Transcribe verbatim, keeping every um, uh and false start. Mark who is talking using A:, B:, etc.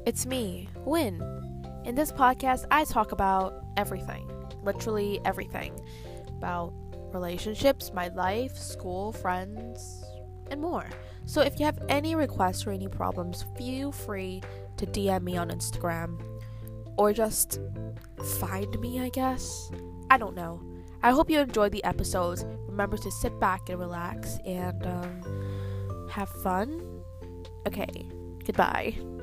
A: It's me, Win. In this podcast, I talk about everything, literally everything, about relationships, my life, school, friends, and more. So if you have any requests or any problems, feel free to D M me on Instagram, or just find me, I guess. I don't know. I hope you enjoyed the episodes. Remember to sit back and relax and um, have fun. Okay, goodbye.